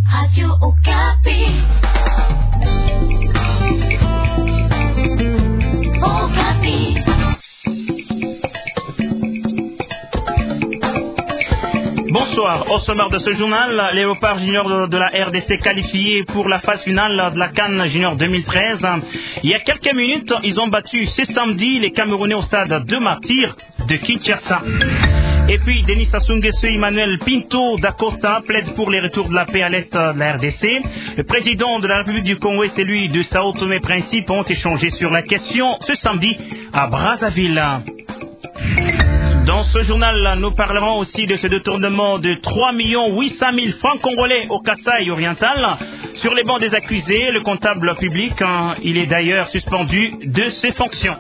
Radio Okapi. Okapi. Bonsoir. Au sommaire de ce journal, les Léopards juniors de la RDC qualifiés pour la phase finale de la CAN Junior 2013. Il y a quelques minutes, ils ont battu ce samedi les Camerounais au stade de Martyrs de Kinshasa. Et puis, Denis Sassou Nguesso et Emmanuel Pinto da Costa plaident pour les retours de la paix à l'est de la RDC. Le président de la République du Congo et celui de Sao Tomé-Principe ont échangé sur la question ce samedi à Brazzaville. Dans ce journal, nous parlerons aussi de ce détournement de 3 800 000 francs congolais au Kasaï oriental. Sur les bancs des accusés, le comptable public, il est d'ailleurs suspendu de ses fonctions.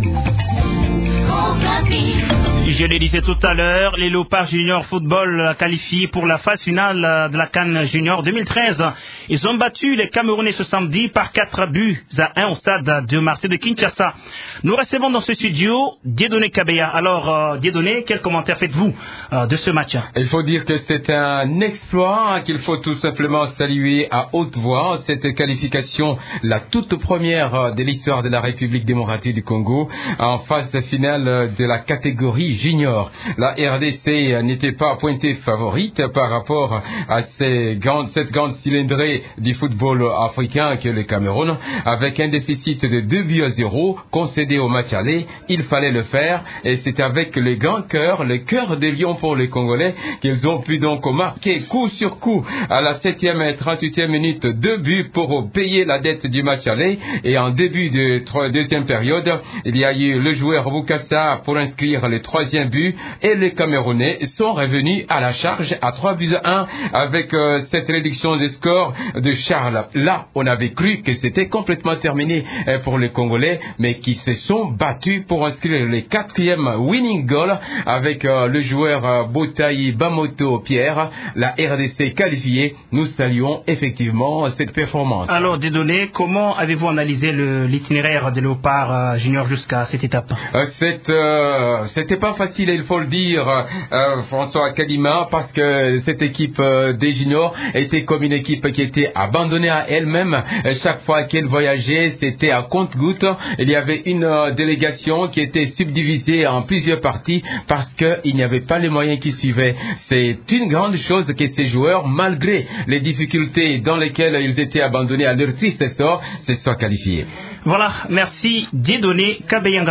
Je le disais tout à l'heure, les Léopards Junior Football qualifiés pour la phase finale de la CAN Junior 2013. Ils ont battu les Camerounais ce samedi par 4-1 au stade de Martyrs de Kinshasa. Nous recevons dans ce studio Dieudonné Kabeya. Alors, Dieudonné, quel commentaire faites-vous de ce match? Il faut dire que c'est un exploit qu'il faut tout simplement saluer à haute voix. Cette qualification, la toute première de l'histoire de la République démocratique du Congo, en phase finale de la catégorie junior. La RDC n'était pas pointée favorite par rapport à cette grande cylindrée du football africain que le Cameroun. Avec un déficit de 2-0 concédé au match aller, il fallait le faire et c'est avec le grand cœur, le cœur des lions pour les Congolais qu'ils ont pu donc marquer coup sur coup à la 7e et 38e minute 2 buts pour payer la dette du match aller. Et en début de deuxième période, il y a eu le joueur Bukassa pour inscrire le 3e but et les Camerounais sont revenus à la charge à 3-1 avec cette réduction de score de Charles. Là, on avait cru que c'était complètement terminé pour les Congolais, mais qui se sont battus pour inscrire le 4e winning goal avec le joueur Botaï Bamoto Pierre. La RDC qualifiée, nous saluons effectivement cette performance. Alors, Dieudonné, comment avez-vous analysé l'itinéraire des Léopards Junior jusqu'à cette étape? C'était pas facile, il faut le dire, François Kadima, parce que cette équipe des juniors était comme une équipe qui était abandonnée à elle-même. Chaque fois qu'elle voyageait, c'était à compte-gouttes. Il y avait une délégation qui était subdivisée en plusieurs parties parce qu'il n'y avait pas les moyens qui suivaient. C'est une grande chose que ces joueurs, malgré les difficultés dans lesquelles ils étaient abandonnés à leur triste sort, se soient qualifiés. Voilà, merci Dieudonné Kabeya.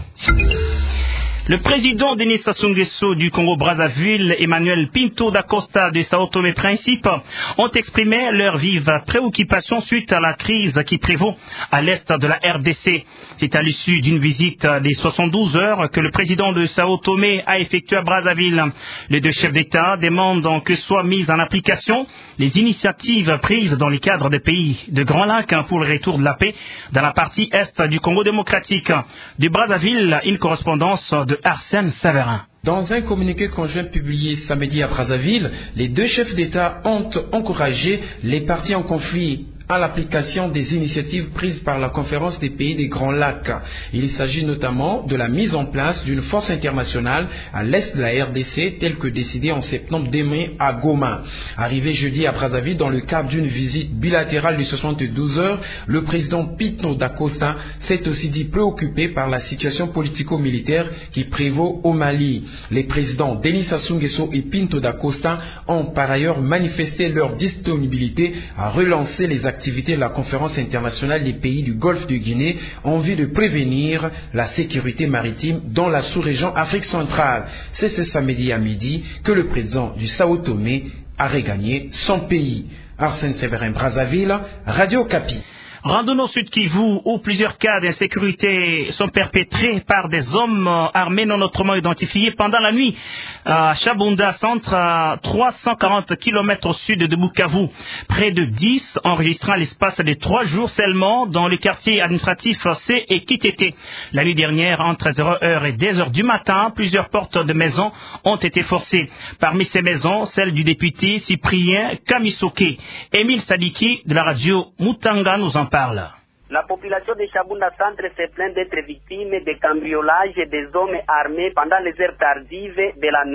Le président Denis Sassou Nguesso du Congo-Brazzaville, Emmanuel Pinto da Costa de Sao Tomé-Principe ont exprimé leur vive préoccupation suite à la crise qui prévaut à l'est de la RDC. C'est à l'issue d'une visite des 72 heures que le président de Sao Tomé a effectué à Brazzaville. Les deux chefs d'État demandent que soient mises en application les initiatives prises dans le cadre des pays de Grand Lac pour le retour de la paix dans la partie est du Congo démocratique. Du Brazzaville, une correspondance de Arsène Saverin. Dans un communiqué conjoint publié samedi à Brazzaville, les deux chefs d'État ont encouragé les parties en conflit à l'application des initiatives prises par la conférence des pays des Grands Lacs. Il s'agit notamment de la mise en place d'une force internationale à l'est de la RDC, telle que décidée en septembre dernier à Goma. Arrivé jeudi à Brazzaville dans le cadre d'une visite bilatérale de 72 heures, le président Pinto da Costa s'est aussi dit préoccupé par la situation politico-militaire qui prévaut au Mali. Les présidents Denis Sassou Nguesso et Pinto da Costa ont par ailleurs manifesté leur disponibilité à relancer les activités de la conférence internationale des pays du Golfe de Guinée en vue de prévenir la sécurité maritime dans la sous-région Afrique centrale. C'est ce samedi à midi que le président du Sao Tomé a regagné son pays. Arsène Séverin, Brazzaville, Radio Okapi. Rendons au Sud Kivu où plusieurs cas d'insécurité sont perpétrés par des hommes armés non autrement identifiés pendant la nuit à Chabunda, centre à 340 km au sud de Bukavu. Près de 10 enregistrant l'espace de 3 jours seulement dans le quartier administratif C et Kitete. La nuit dernière, entre 0h et 2h du matin, plusieurs portes de maisons ont été forcées. Parmi ces maisons, celle du député Cyprien Kamisoke. Émile Sadiki de la radio Mutanga nous en parle. La population de Chabunda Centre se plaint d'être victime de cambriolages des hommes armés pendant les heures tardives de la nuit.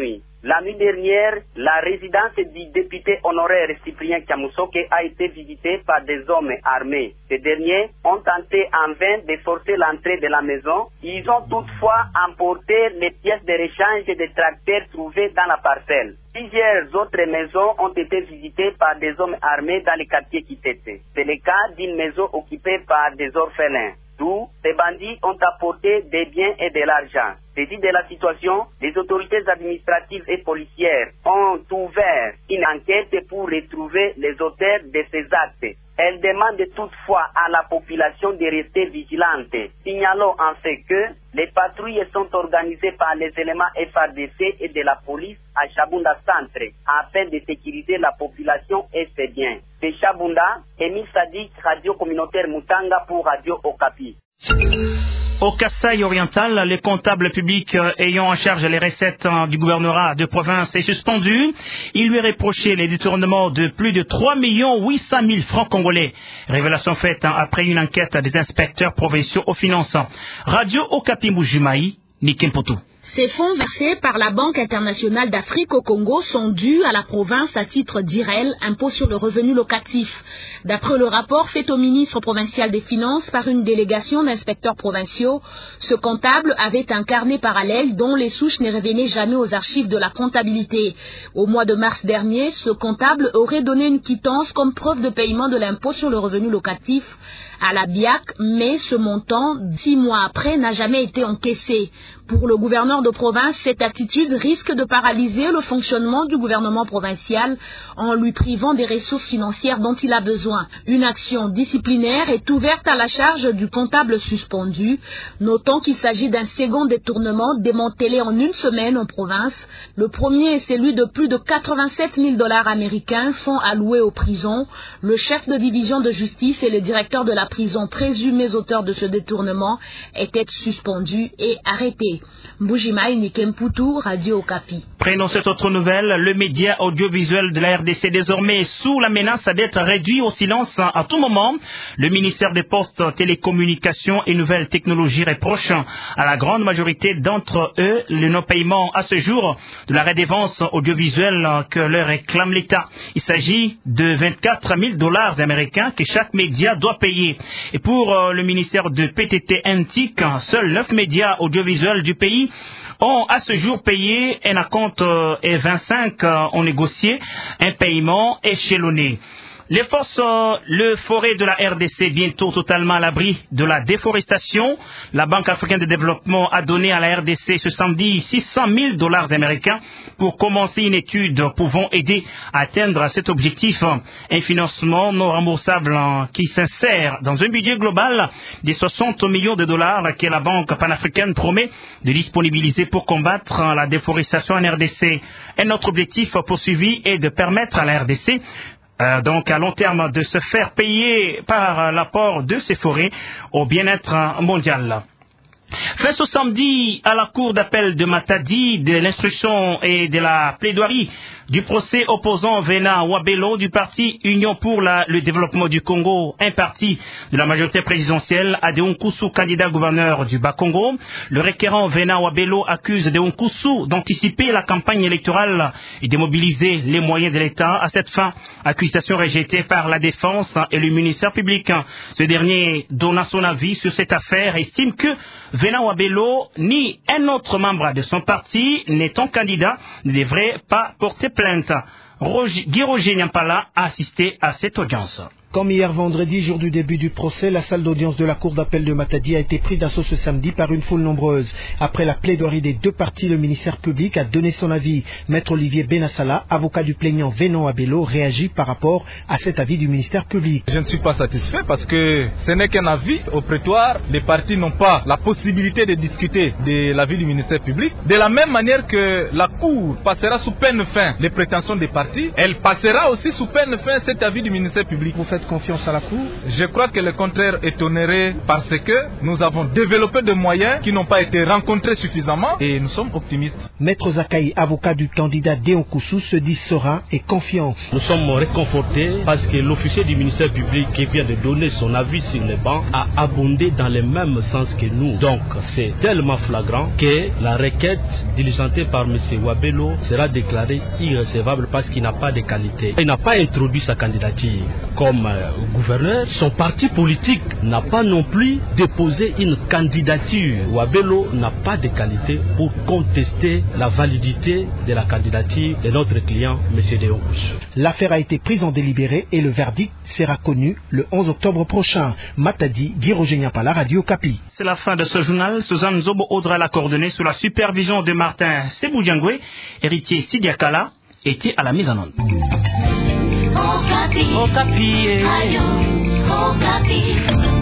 La nuit dernière, la résidence du député honoraire Cyprien Kiamousoke a été visitée par des hommes armés. Ces derniers ont tenté en vain de forcer l'entrée de la maison. Ils ont toutefois emporté les pièces de rechange des tracteurs trouvés dans la parcelle. Plusieurs autres maisons ont été visitées par des hommes armés dans le quartier Kitete. C'est le cas d'une maison occupée par des orphelins. D'où ces bandits ont apporté des biens et de l'argent. Saisis de la situation, les autorités administratives et policières ont ouvert une enquête pour retrouver les auteurs de ces actes. Elles demandent toutefois à la population de rester vigilante. Signalons en fait que les patrouilles sont organisées par les éléments FARDC et de la police à Chabunda Centre afin de sécuriser la population et ses biens. C'est Chabunda, Émile Sadik, Radio Communautaire Mutanga pour Radio Okapi. Au Kasaï oriental, les comptables publics ayant en charge les recettes du gouvernorat de province est suspendu. Il lui est reproché les détournements de plus de 3 800 000 francs congolais. Révélation faite après une enquête des inspecteurs provinciaux aux finances. Radio Okapi Mbujimaï, Nikempoto. Ces fonds versés par la Banque internationale d'Afrique au Congo sont dus à la province à titre d'IREL, impôt sur le revenu locatif. D'après le rapport fait au ministre provincial des Finances par une délégation d'inspecteurs provinciaux, ce comptable avait un carnet parallèle dont les souches ne revenaient jamais aux archives de la comptabilité. Au mois de mars dernier, ce comptable aurait donné une quittance comme preuve de paiement de l'impôt sur le revenu locatif à la BIAC, mais ce montant, 6 mois après, n'a jamais été encaissé. Pour le gouverneur de province, cette attitude risque de paralyser le fonctionnement du gouvernement provincial en lui privant des ressources financières dont il a besoin. Une action disciplinaire est ouverte à la charge du comptable suspendu. Notons qu'il s'agit d'un second détournement démantelé en une semaine en province. Le premier est celui de plus de 87 000 $ américains, fonds alloués aux prisons. Le chef de division de justice et le directeur de la prison présumés auteurs de ce détournement étaient suspendus et arrêtés. Mbujimaï Nikemputu, Radio Okapi. Prenons cette autre nouvelle. Le média audiovisuel de la RDC désormais sous la menace d'être réduit au silence à tout moment. Le ministère des Postes, Télécommunications et Nouvelles Technologies reproche à la grande majorité d'entre eux le non-paiement à ce jour de la redevance audiovisuelle que leur réclame l'État. Il s'agit de 24 000 $ américains que chaque média doit payer. Et pour le ministère de PTT NTIC, seuls 9 médias audiovisuels du pays ont à ce jour payé un acompte et 25 ont négocié un paiement échelonné. Les forces, le forêt de la RDC bientôt totalement à l'abri de la déforestation. La Banque africaine de développement a donné à la RDC ce samedi 600 000 $ américains pour commencer une étude pouvant aider à atteindre cet objectif. Un financement non remboursable qui s'insère dans un budget global de 60 millions de dollars que la Banque panafricaine promet de disponibiliser pour combattre la déforestation en RDC. Un autre objectif poursuivi est de permettre à la RDC donc à long terme de se faire payer par l'apport de ces forêts au bien-être mondial. Fin ce samedi à la cour d'appel de Matadi de l'instruction et de la plaidoirie du procès opposant Venant Wabelo du parti Union pour le développement du Congo, un parti de la majorité présidentielle, à Deonkusu, candidat gouverneur du Bas-Congo. Le requérant Venant Wabelo accuse Deonkusu d'anticiper la campagne électorale et de mobiliser les moyens de l'État à cette fin. Accusation rejetée par la défense et le ministère public. Ce dernier donna son avis sur cette affaire et estime que Venant Wabelo ni un autre membre de son parti n'étant candidat ne devrait pas porter plainte. Guy Roger Nyampala a assisté à cette audience. Comme hier vendredi, jour du début du procès, la salle d'audience de la cour d'appel de Matadi a été prise d'assaut ce samedi par une foule nombreuse. Après la plaidoirie des deux parties, le ministère public a donné son avis. Maître Olivier Benassala, avocat du plaignant Venant Wabelo, réagit par rapport à cet avis du ministère public. Je ne suis pas satisfait parce que ce n'est qu'un avis au prétoire. Les partis n'ont pas la possibilité de discuter de l'avis du ministère public. De la même manière que la cour passera sous peine fin les prétentions des partis, elle passera aussi sous peine fin cet avis du ministère public. Vous faites votre confiance à la Cour? Je crois que le contraire est onéré parce que nous avons développé des moyens qui n'ont pas été rencontrés suffisamment et nous sommes optimistes. Maître Zakaï, avocat du candidat Déon Koussou, se dit serein et confiant. Nous sommes réconfortés parce que l'officier du ministère public qui vient de donner son avis sur les bancs a abondé dans le même sens que nous. Donc c'est tellement flagrant que la requête diligentée par M. Wabelo sera déclarée irrecevable parce qu'il n'a pas de qualité. Il n'a pas introduit sa candidature comme gouverneur. Son parti politique n'a pas non plus déposé une candidature. Wabelo n'a pas de qualité pour contester la validité de la candidature de notre client, M. Déon Koussou. L'affaire a été prise en délibéré et le verdict sera connu le 11 octobre prochain. Matadi, Guy Pala, Radio Kapi. C'est la fin de ce journal. Suzanne Zobo Audra l'a coordonné sous la supervision de Martin Seboudiangwe, héritier Sidiakala, était à la mise en onde. Okapi. Okapi. Radio Okapi.